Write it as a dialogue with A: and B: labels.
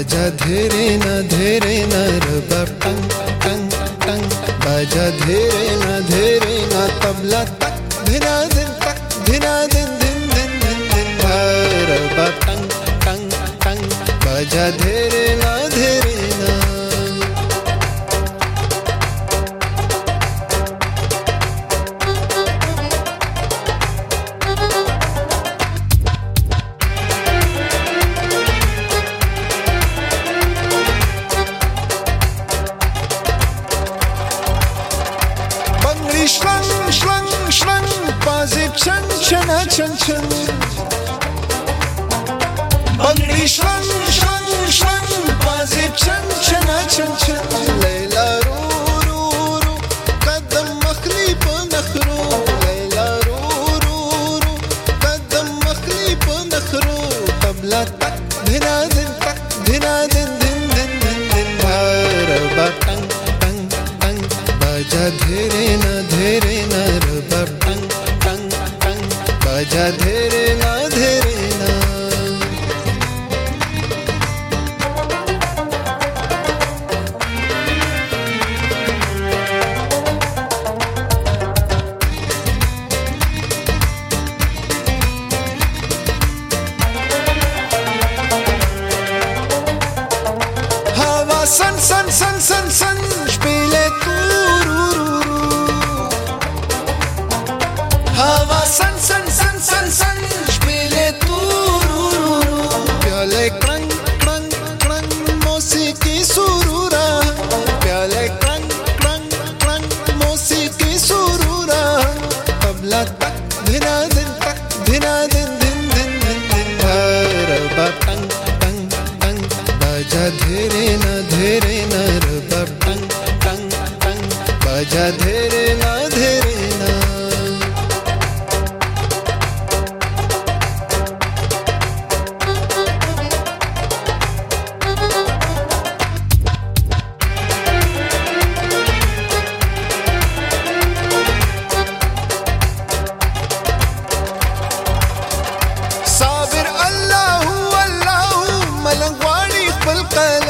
A: बजा धीरे न रबा टंग टंग टंग, बजा धीरे न तबला तक धिना दिन दिन दिन दिन दिन, रबा टंग टंग टंग, बजा धीरे न Schlang, schlang, schlang, Basib chan, chana, chan, chan. Bangri schlang, schlang, schlang, Basib chan, chana, chan, chan. Layla ru, ru, ru, kadam makhli pa nakhru. Layla ru, ru, ru, kadam makhli pa nakhru. Tabla tak, dhina din din din din din. Raba tang tang tang, baja dheere na रबा टंग टंग टंग, बजा धीरे न हवा सन सन सन सन सन spiele tu. हवा सन सन सन सन सन spiele tu, प्याले क्रंग क्रंग क्रंग, मौसीकी सुरूरा. प्याले क्रंग क्रंग क्रंग, मौसीकी सुरूरा. तबला तक धिना दिन दिन दिन दिन, रबा टंग टंग टंग, बजा धीरे न रबा टंग टंग टंग, बजा धीरे न Allahu Allahu, malangwani khpal